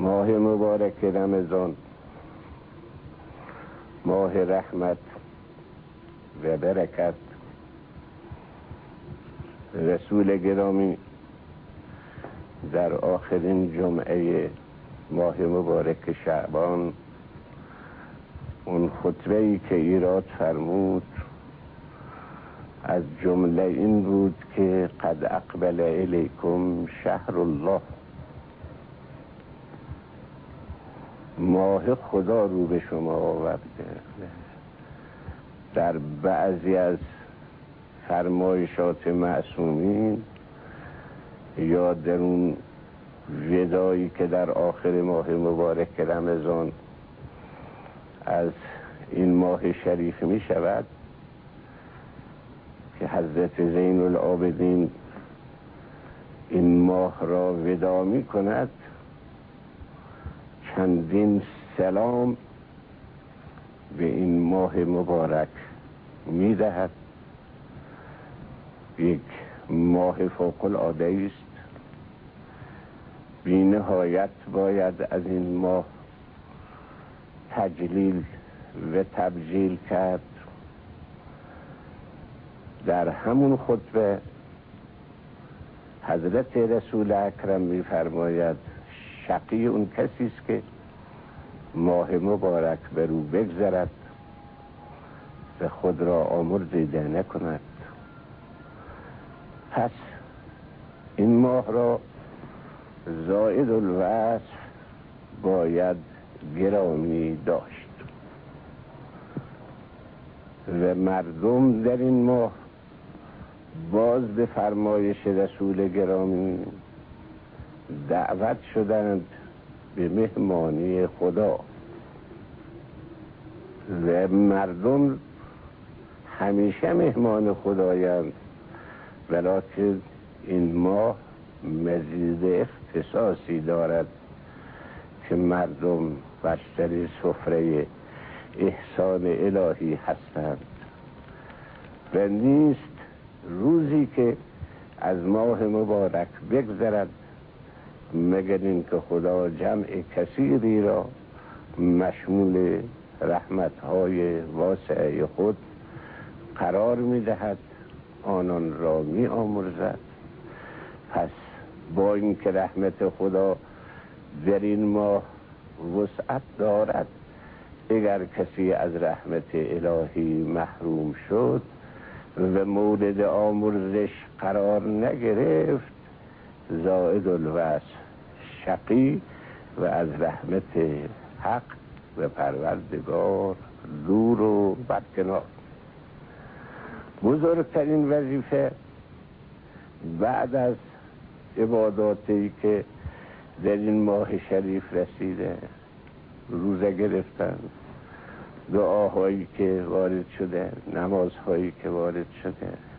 ماه مبارک رمضان، ماه رحمت و برکت. رسول گرامی در آخرین جمعه ماه مبارک شعبان اون خطبه‌ای که ایراد فرمود از جمله این بود که قد اقبل الیکم شهر الله، ماه خدا رو به شما آورده. در بعضی از فرمایشات معصومین یا در اون ودایی که در آخر ماه مبارک رمضان از این ماه شریف می شود که حضرت زین العابدین این ماه را ودا می کند، چندین سلام به این ماه مبارک می دهد. یک ماه فوق العاده است، بی نهایت باید از این ماه تجلیل و تبجیل کرد. در همون خطبه حضرت رسول اکرم می فرماید شقی اون کسی است که ماه مبارک بر او بگذرد و خود را آمرزیده نکند. پس این ماه را زائد الوصف باید گرامی داشت و مردم در این ماه باز به فرمایش رسول گرامی دعوت شدند به مهمانی خدا و مردم همیشه مهمان خدایند، ولکن این ماه مزید اختصاصی دارد که مردم بستر سفره احسان الهی هستند و نیست روزی که از ماه مبارک بگذرد مگر این که خدا جمع کثیری را مشمول رحمتهای واسعه خود قرار می‌دهد، آنان را می‌آمرزد. پس با اینکه رحمت خدا در این ماه وسعت دارد، اگر کسی از رحمت الهی محروم شد و مورد آمرزش قرار نگرفت، زائد الوصف شقی و از رحمت حق و پروردگار دور و برکنار. بزرگترین وظیفه بعد از عباداتی که در این ماه شریف رسیده، روزه گرفتن، دعاهایی که وارد شده، نمازهایی که وارد شده،